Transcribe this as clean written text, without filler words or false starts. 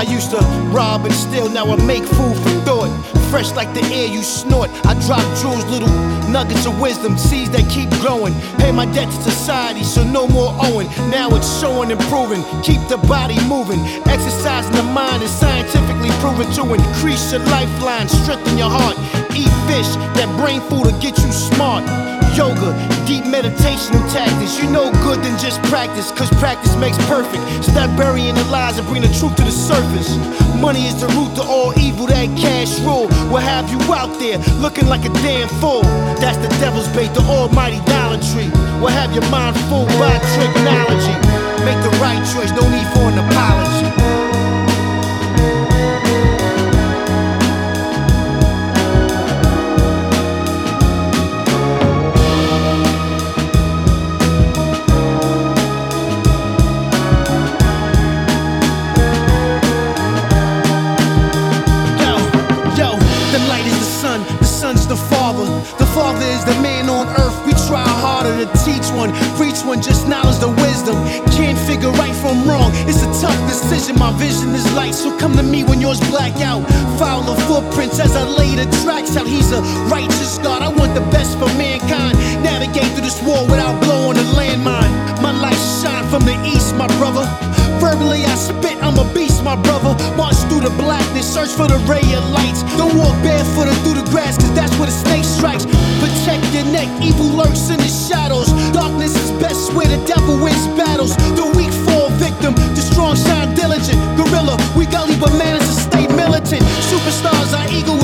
used to rob and steal, now I make food for thought. Fresh like the air you snort, I drop jewels, little nuggets of wisdom, seeds that keep growing. Pay my debt to society, so no more owing. Now it's showing and proving, keep the body moving. Exercising the mind is scientifically proven to increase your lifeline, strengthen your heart. Eat fish, that brain food will get you smart. Yoga, deep meditational tactics. You know good than just practice, cause practice makes perfect. Stop burying the lies and bring the truth to the surface. Money is the root to all evil, that cash rule will have you out there looking like a damn fool. That's the devil's bait, the almighty Dollar Tree will have your mind fooled by technology. Make the right choice, no need for an apology. The father is the man on earth. We try harder to teach one, preach one, just knowledge the wisdom. Can't figure right from wrong, it's a tough decision. My vision is light, so come to me when yours black out. Follow the footprints as I lay the tracks out. He's a righteous God, I want the best for mankind. Navigate through this war without blowing a landmine. My light shine from the east, my brother. Verbally I spit, I'm a beast, my brother. March through the blackness, search for the ray of lights. Don't walk barefooted through the grass, cause that's where the snake strikes. Protect your neck, evil lurks in the shadows. Darkness is best where the devil wins battles. The weak fall victim, the strong shine diligent. Gorilla, we gully but manage to stay militant. Superstars, our ego